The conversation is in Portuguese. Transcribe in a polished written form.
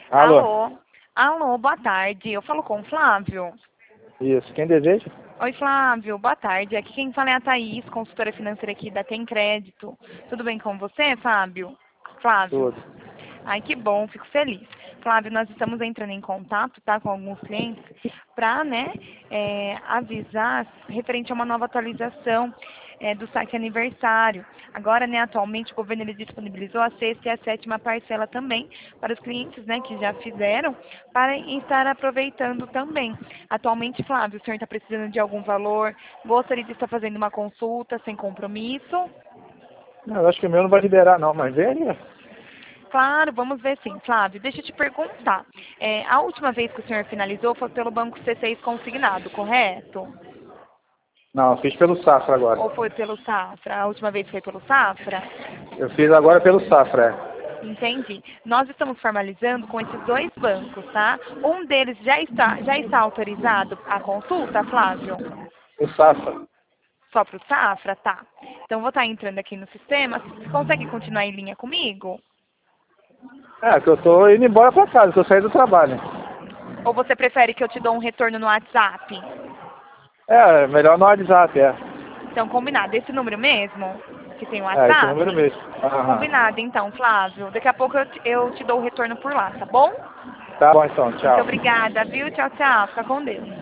Alô? Alô? Alô, boa tarde. Eu falo com o Flávio. Isso. Quem deseja? Oi, Flávio, boa tarde. Aqui quem fala é a Thaís, consultora financeira aqui da Tem Crédito. Tudo bem com você, Fábio? Flávio? Tudo. Ai, que bom, fico feliz. Flávio, nós estamos entrando em contato, tá, com alguns clientes para, né, avisar referente a uma nova atualização do saque aniversário. Agora, né, atualmente o governo ele disponibilizou a sexta e a sétima parcela também para os clientes, né, que já fizeram, para estar aproveitando também. Atualmente, Flávio, o senhor está precisando de algum valor? Gostaria de estar fazendo uma consulta sem compromisso? Não, eu acho que o meu não vai liberar não, mas vem aí. Claro, vamos ver sim. Flávio, deixa eu te perguntar. A última vez que o senhor finalizou foi pelo Banco C6 consignado, correto? Não, eu fiz pelo Safra agora. Ou foi pelo Safra? A última vez foi pelo Safra? Eu fiz agora pelo Safra, Entendi. Nós estamos formalizando com esses dois bancos, tá? Um deles já está autorizado a consulta, Flávio? O Safra. Só para o Safra? Tá. Então, vou estar entrando aqui no sistema. Você consegue continuar em linha comigo? É, que eu tô indo embora pra casa, tô saindo do trabalho. Ou você prefere que eu te dou um retorno no WhatsApp? É, melhor no WhatsApp, é. Então, combinado. Esse número mesmo? Que tem o É, esse número WhatsApp? mesmo. Aham. Combinado, então, Flávio. Daqui a pouco eu te dou o retorno por lá, tá bom? Tá bom então, Muito tchau. obrigada, viu? Tchau, tchau. Fica com Deus.